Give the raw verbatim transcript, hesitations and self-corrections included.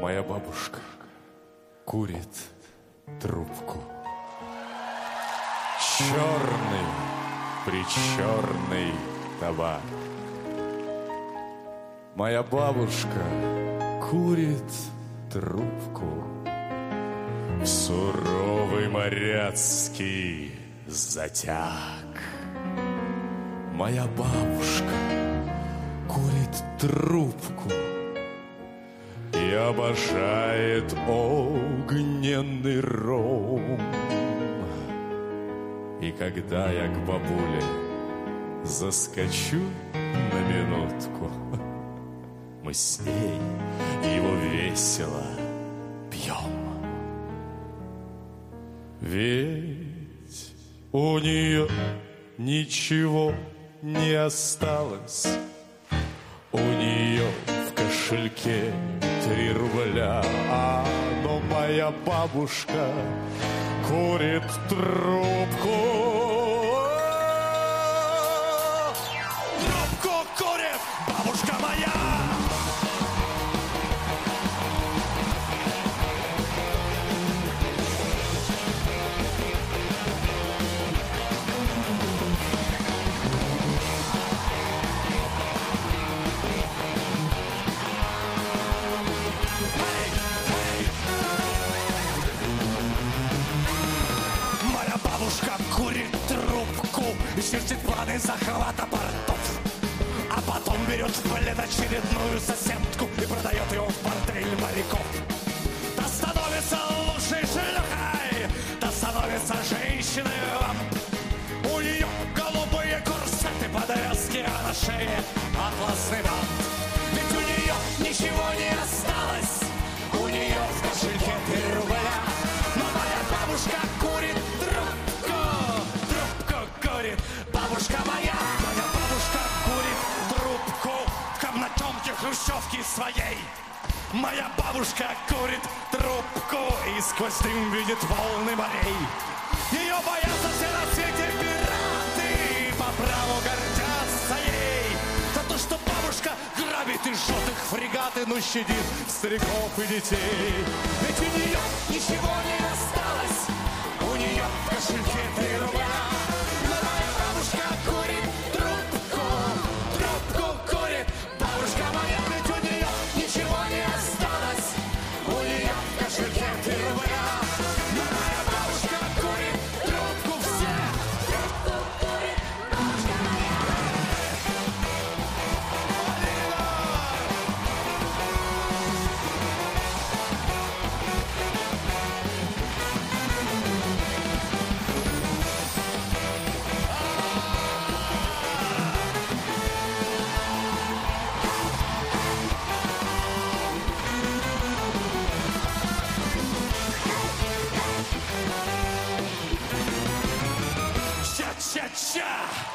Моя бабушка курит трубку. Черный, причерный табак. Моя бабушка курит трубку. Суровый моряцкий затяг. Моя бабушка курит трубку и обожает огненный ром. И когда я к бабуле заскочу на минутку, мы с ней его весело пьем. Ведь у нее ничего не осталось. У нее в кошельке три рубля, а но моя бабушка курит трубку. Трубку курит бабушка моя. Курит трубку и чертит планы захвата портов. А потом берет в плен очередную соседку и продает ее в бордель моряков. Да становится лучшей шлюхой, да становится женщиной. У нее голубые корсеты, подвязки, а на шее атласный бант. Ведь у нее ничего не осталось, у нее в кошельке три рубля. Но моя бабушка курит трубку. Бабушка моя, моя бабушка курит трубку в комнатенке хрущевки своей. Моя бабушка курит трубку и сквозь дым видит волны морей. Ее боятся все на свете пираты, по праву гордятся ей. За то, что бабушка грабит и жжет их фрегаты, но щадит стариков и детей. Ведь у нее ничего не осталось, у нее в кошельке три рубля. Курит трубку, трубку курит бабушка моя. Ведь у нее ничего не осталось, у нее в кошельке три рубля. Но моя бабушка курит трубку все. Трубку курит бабушка моя. Cha-cha-cha!